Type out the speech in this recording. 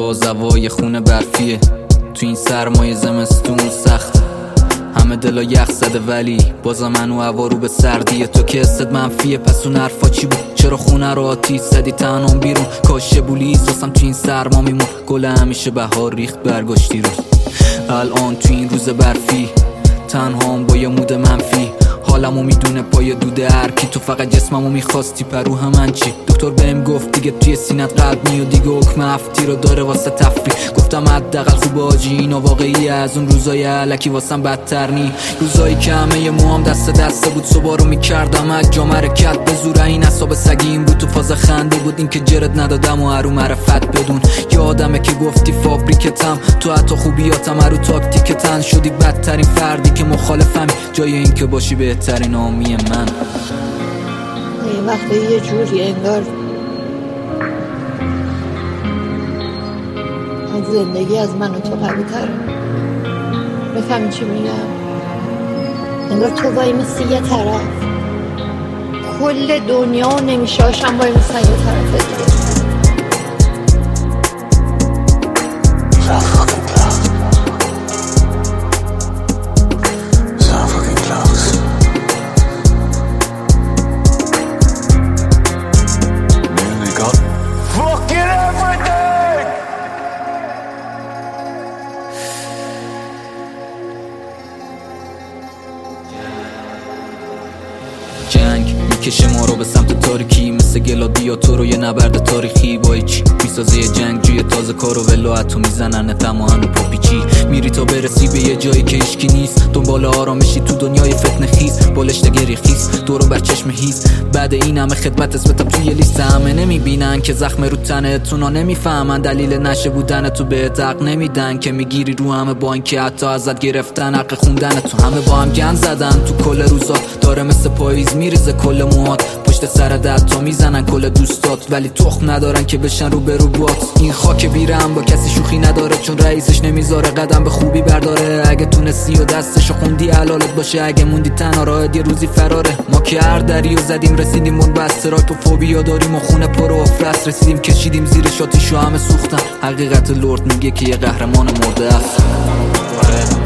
باز هوای خونه برفیه، تو این سرمایه زمستون سخت، همه دلا یخ زده ولی بازم منو هوا رو به سردیه. تو که حست منفیه پس اون حرفا چی بود؟ چرا خونه رو آتیش زدی تنهام بیرون؟ کاشه بولیز واسم تو این سرما میمون، گل همیشه بهار ریخت برگاشتی رو. الان تو این روز برفی تنهام با یه مود منفی، حالمو میدونه پای دوده هر کی، تو فقط جسممو میخواستی پرو همن چی؟ دکتر بهم گفت دیگه توی سینت قلب نی و دیگه حکم هفتی رو داره واسه تفریح. گفتم حداقل خوب آجی اینا واقعی، از اون روزای علکی واسم بدتر نی. روزایی که همه موام دسته بود صبح رو میکردم از جا مرکت به زور این اصاب سگیم بود، تو فاز خنده بود این که جرد ندادم و هرو معرفت بدون. یادمه که گفتی فابریکتم تو حتی خوبیاتم هرو تاکتیکتن، شدی بدترین فردی که مخالفمی جای این که باشی بهترین آمی من. این وقتا یه جوری انگار از زندگی از من و تو قوی تره. بفهمی چی میگم؟ انگار تو وای مثل یه طرف، کل دنیا نمیشاشم وای مثل یه طرف دیگه. جنگ میکشه ما رو به سمت تاریکی، مثل گلادیاتور و یه نبرد تاریخی. با چی میسازه یه جنگ جوی تازه کار و ولایتو میزنن تماهن و پاپیچی. میری تا برسی به یه جایی که هیچکی نیست، دنبال آرامشی تو دنیای فتنه خیز، بالشت گری خیز دورو بر چشم هیز. بعد این همه خدمت اسمتم توی لیست، همه نمیبینن که زخم رو تنتونا، نمیفهمن دلیل نشه بودن تو بهت حق نمیدن، که میگیری رو همه با این که حتی ازت گرفتن حق خوندن تو. همه با هم گند زدن تو کل روزات، داره مثل پاییز میریزه کل موهات، پشت سر دتا میزنن کل دوستات ولی تخم ندارن که بشن رو به رو بات. این خاک بیرم با کسی شوخی نداره، چون رئیسش نمیذاره قدم به خوبی برداره. اگه تونستی و دستشو خوندی حلالت باشه، اگه موندی تنها راحت یه روزی فراره. ما که هر دری و زدیم رسیدیم اون بسته را، تو فوبیا داریم و خونه پر و افرست رسیدیم، کشیدیم زیر شاتیشو همه سوختن. حقیقت لرد میگه که یه قهرمان مرده است.